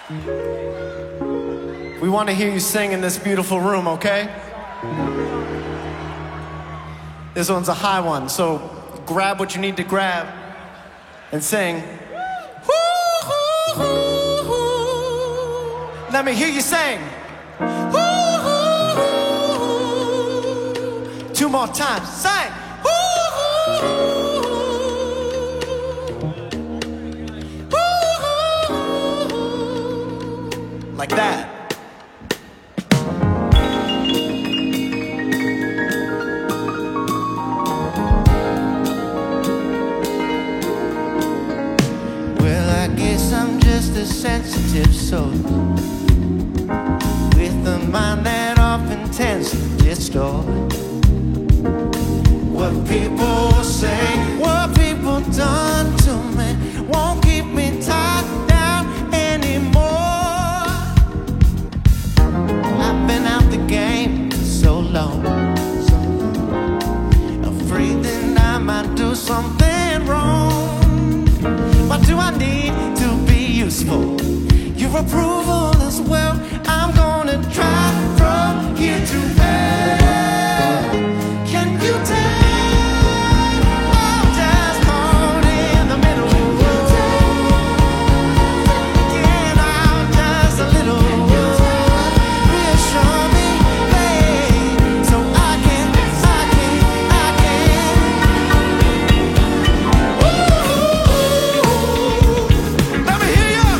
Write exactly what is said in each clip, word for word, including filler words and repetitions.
We want to hear you sing in this beautiful room, okay? This one's a high one, so grab what you need to grab and sing. Let me hear you sing. Two more times, sing. Like that. Well, I guess I'm just a sensitive soul with a mind that often tends to distort what people say, what people done to me won't keep me tied down anymore. I've been out the game for so long, afraid that I might do something wrong. What do I need to be useful? Your approval as well. I'm gonna try from here to there. Can you tell? I'm just caught in the middle. Can I just a little reassure me, babe, so I can, I can, I can. Let me hear ya.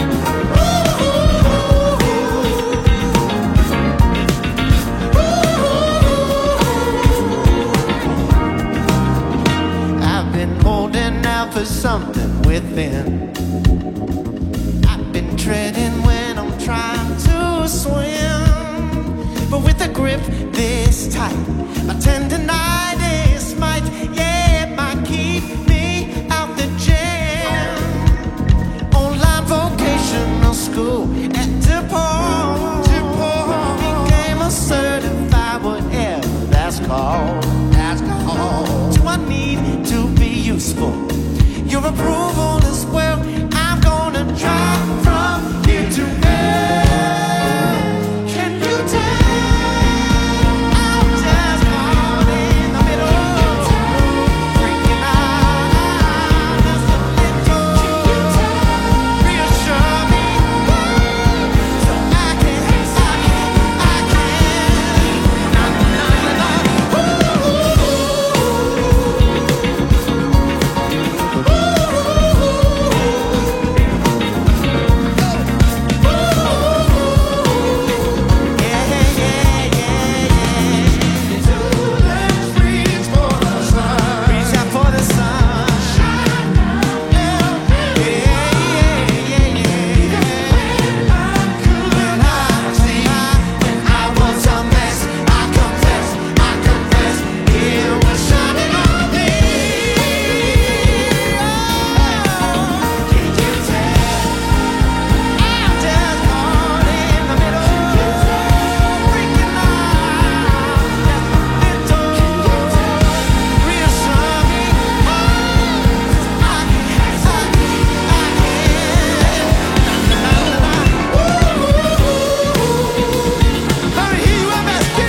I've been holding out for something within. I've been treading when I'm trying to swim, but with a grip this tight, my tendonitis might, yeah, it might keep me out the jam. Online vocational school at DePaul, DePaul became a certified whatever that's called. That's called. Do I need to be useful? Your approval as well. I'm gonna try from here to there. Can you tell? I'm just caught in the middle, freaking out. Just a little. Reassure me, so I can, I can, I can. Na na na na. Yeah, yeah, yeah, yeah. Reach for the sun. Reach out for the sun. Yeah, yeah, yeah, yeah. When I see, when I was a mess, I confess, I confess, it was shining on me. Can you tell? I'm just caught in the middle, freaking out. Just a little. Reassure me, I can, I can, I can. Na na na na. Let me hear you, M S G.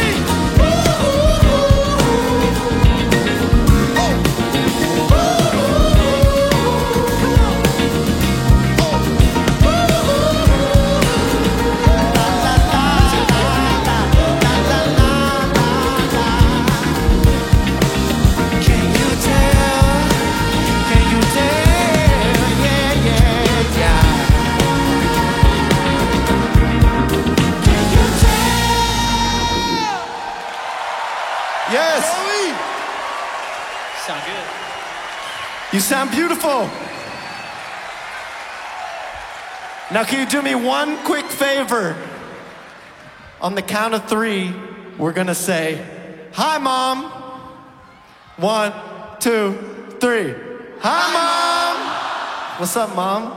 Can you tell? Can you tell? Yeah, yeah, yeah. Can you tell? Yes, Sound good. you sound beautiful. Now, can you do me one quick favor? On the count of three, we're gonna say, "Hi, Mom." One, two, three. Hi, Mom. What's up, Mom?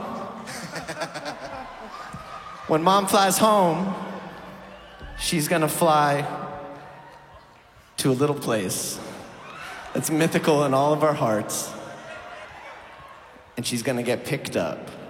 When Mom flies home, she's gonna fly to a little place that's mythical in all of our hearts. And she's gonna get picked up